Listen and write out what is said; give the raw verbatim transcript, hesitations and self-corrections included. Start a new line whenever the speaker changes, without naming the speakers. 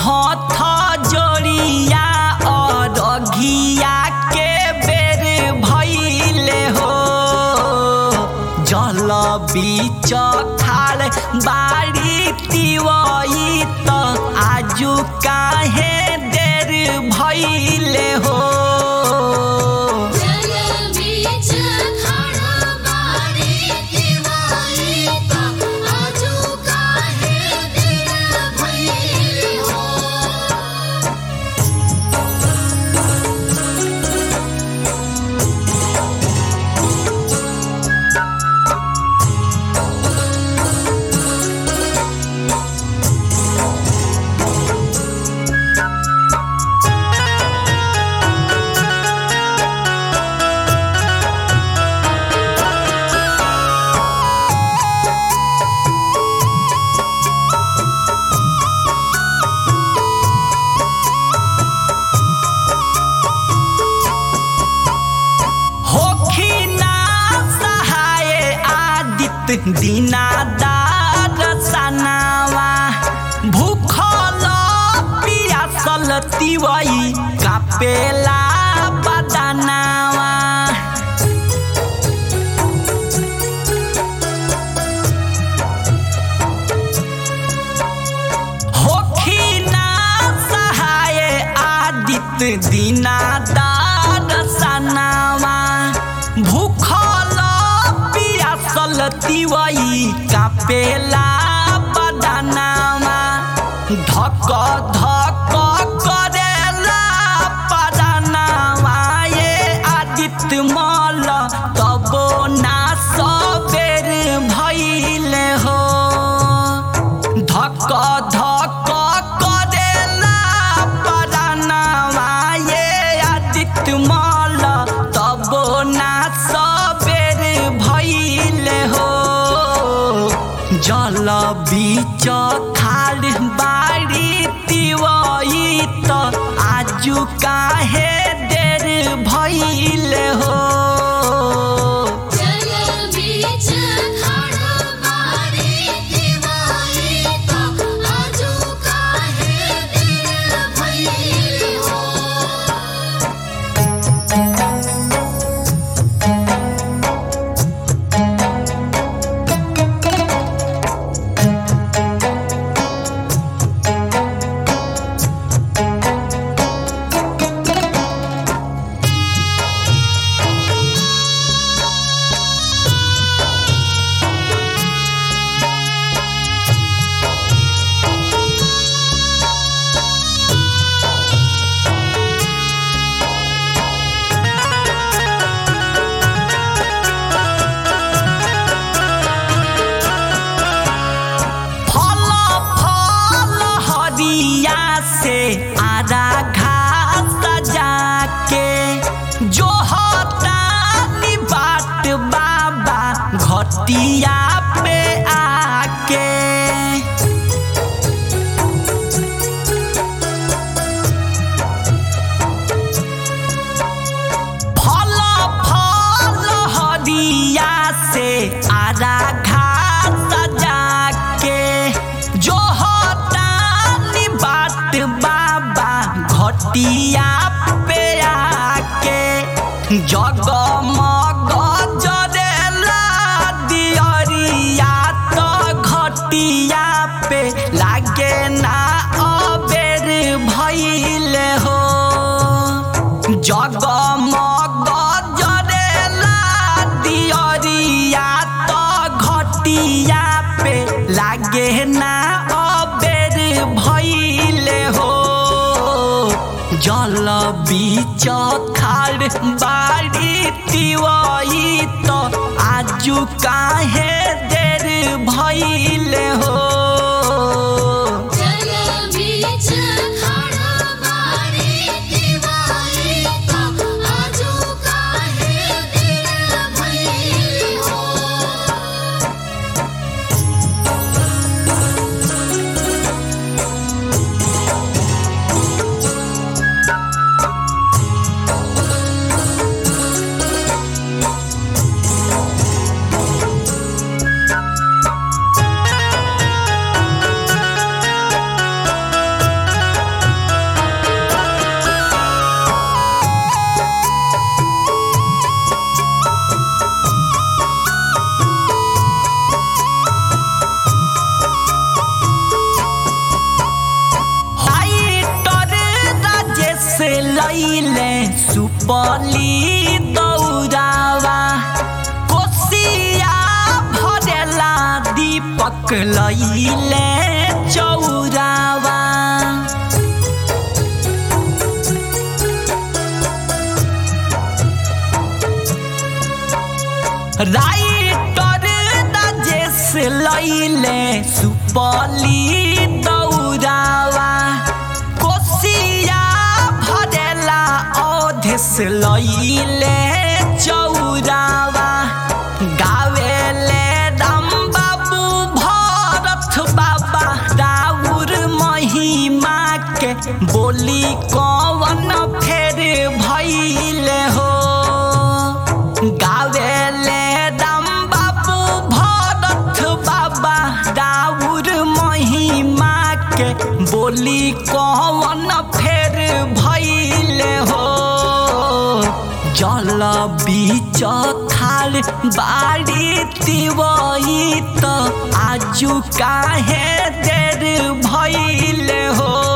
हाथ जोड़िया और घिया के बेर भइले हो जल बीच खाड़ बाड़ी तिवई त आजू काहे देर भइले हो दीनादार सनावा भूखल पियासल तिवई कापेला बदनावा होखी ना सहाय आदित्य दीनादार सनावा भूखल तिवई कापेला बदनामा धक धक करेला पदनामा ये आदित्य मल तबो ना सबेर भइले हो धक धक करेला पदनामा ये आदित्य मल तबो ना जल बीच खाड़ बाड़ी तिवई त आजू काहे देर भइले हो से आधा घास जाके जो होता बात बाबा घटिया पे आके फल फल हरिया से आधा घास जाके जो बाबा घटिया पे आके जगमग जरेला दियरिया तो घटिया पे लागे ना अबेर भइले हो जगमग जरेला दियरिया तो घटिया पे लागे ना अबेर भइले हो जल बीच खाड़ बाड़ी तिवई तो आजू काहे देर भइले हो लैले सुपली दौरावा कोसिया भरेला दीपक लैले चौरावा राइटर राजेश लैले सुपली दौरावा कोसिया भरेला अवधेश लैले चौरावा गावेले राम बाबू भरत बाबा राउर महिमा के बोली कवन फेर भइले हो गावेले राम बाबू भरत बाबा राउर महिमा के बोली कवन फेर भइले हो जल बीच खाल बाड़ी तिवई त आजु काहे देर भइले हो।